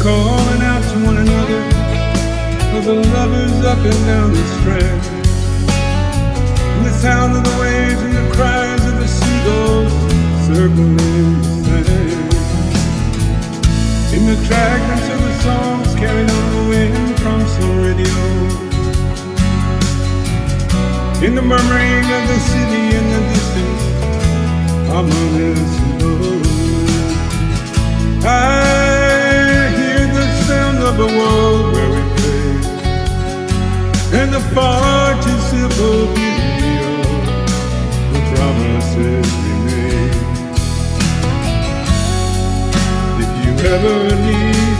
calling out to one another, of the lovers up and down the strand. And the sound of the waves and the cries of the seagulls circling the sand. In the fragments of the songs carried on the wind from some radio. In the murmuring of the city in the distance, harmonious and low. I hear the sound of a world where we play, and the far too simple beauty of the promises we made. If you ever need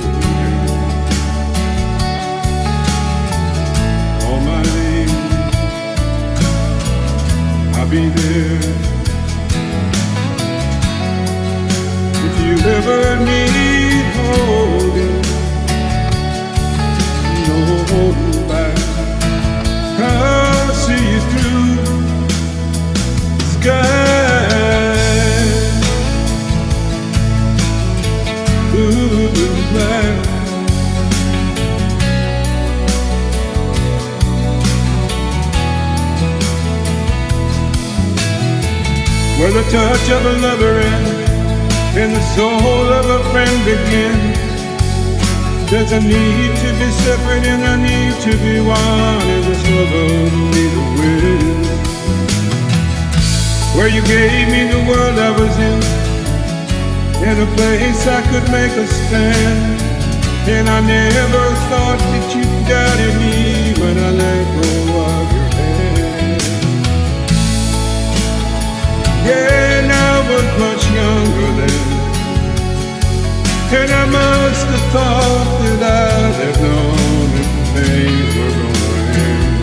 call my name, I'll be there. If you ever need holding, no holding back, I'll see you through the sky, through the black. Where the touch of a lover ends and the soul of a friend begins. There's a need to be separate and a need to be one in this love of the wind. Where you gave me the world I was in, and a place I could make a stand. And I never thought that you doubted me when I let go of your hand. Yeah, and I was much younger then, and I must have thought that I'd have known if things were gonna end.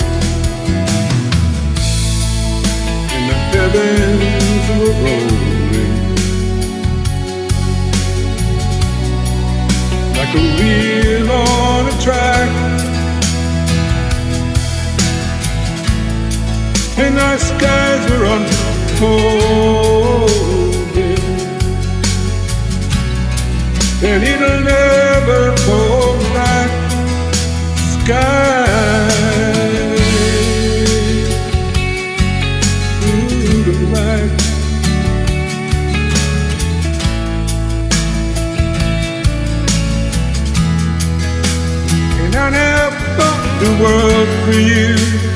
And the heavens were rolling like a wheel on a track, and our skies were unfolding, and it'll never go back. Sky through the black. And I never thought the world for you.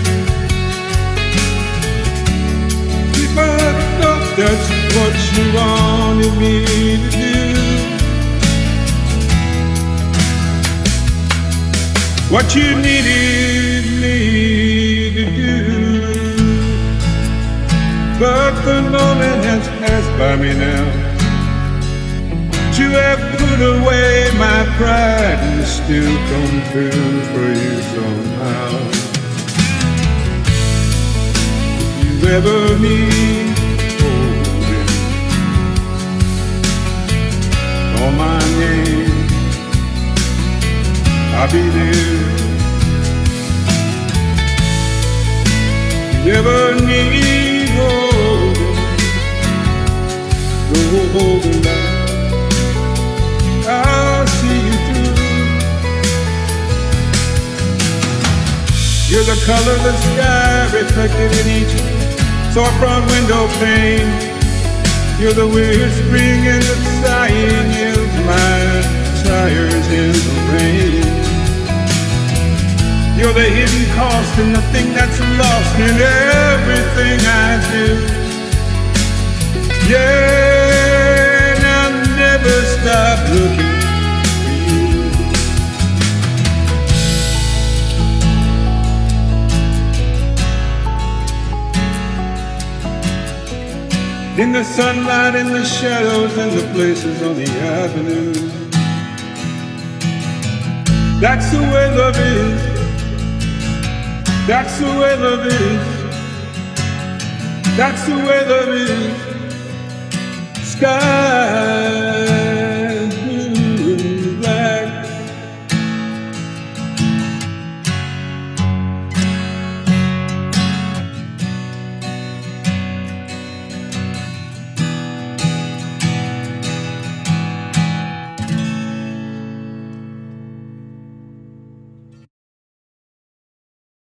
If I thought that's what you wanted me to do, what you needed me to do. But the moment has passed by me now, to have put away my pride and still come through for you somehow. If you ever need holding, call my name, I'll be there. You ever need holding, go holding back, I'll see you through. You're the color of the sky reflected in each storefront window pane. You're the whispering and the sighing of my tires in the rain. You're the hidden cost and the thing that's lost in everything I do. Yeah, and I'll never stop looking for you. In the sunlight, in the shadows, and the places on the avenue. That's the way love is. That's the way love is. That's the way love is. Sky